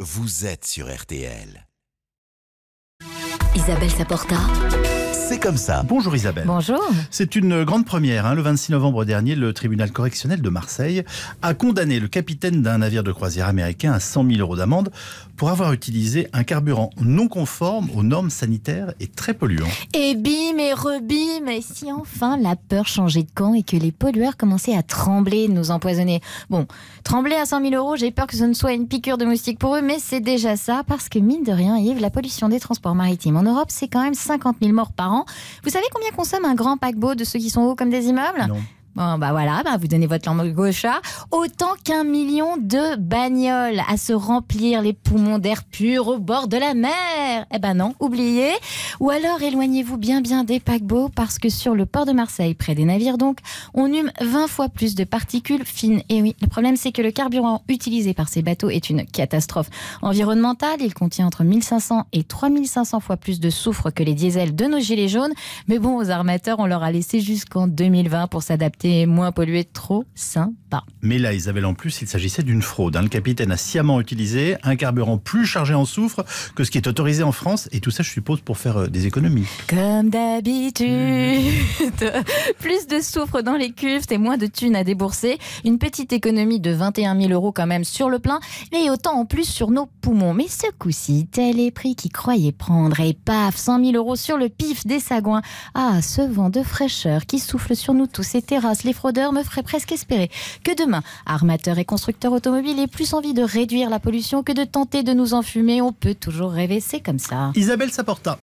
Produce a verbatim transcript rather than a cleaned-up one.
vous êtes sur R T L. Isabelle Saporta. C'est comme ça. Bonjour Isabelle. Bonjour. C'est une grande première. Hein. Le vingt-six novembre dernier, le tribunal correctionnel de Marseille a condamné le capitaine d'un navire de croisière américain à cent mille euros d'amende pour avoir utilisé un carburant non conforme aux normes sanitaires et très polluant. Et bim et rebim, et si enfin la peur changeait de camp et que les pollueurs commençaient à trembler de nous empoisonner. Bon, trembler à cent mille euros, j'ai peur que ce ne soit une piqûre de moustique pour eux, mais c'est déjà ça, parce que mine de rien, Yves, la pollution des transports maritimes en Europe, c'est quand même cinquante mille morts par an. Vous savez combien consomme un grand paquebot de ceux qui sont hauts comme des immeubles ? Non. Bon, bah voilà, bah vous donnez votre langue gauche à autant qu'un million de bagnoles à se remplir les poumons d'air pur au bord de la mer. Eh ben non, oubliez. Ou alors éloignez-vous bien bien des paquebots parce que sur le port de Marseille, près des navires donc, on hume vingt fois plus de particules fines. Et oui, le problème c'est que le carburant utilisé par ces bateaux est une catastrophe environnementale. Il contient entre mille cinq cents et trois mille cinq cents fois plus de soufre que les diesels de nos gilets jaunes. Mais bon, aux armateurs, on leur a laissé jusqu'en deux mille vingt pour s'adapter. Et moins pollué, trop sympa. Mais là, Isabelle, en plus, il s'agissait d'une fraude. Hein. Le capitaine a sciemment utilisé un carburant plus chargé en soufre que ce qui est autorisé en France. Et tout ça, je suppose, pour faire euh, des économies. Comme d'habitude. Mmh. Plus de soufre dans les cuves et moins de thunes à débourser. Une petite économie de vingt et un mille euros quand même sur le plein. Mais autant en plus sur nos poumons. Mais ce coup-ci, tel est prix qu'ils croyaient prendre. Et paf, cent mille euros sur le pif des sagouins. Ah, ce vent de fraîcheur qui souffle sur nous tous et terrasse les fraudeurs me feraient presque espérer que demain, armateurs et constructeurs automobiles aient plus envie de réduire la pollution que de tenter de nous enfumer. On peut toujours rêver, c'est comme ça. Isabelle Saporta.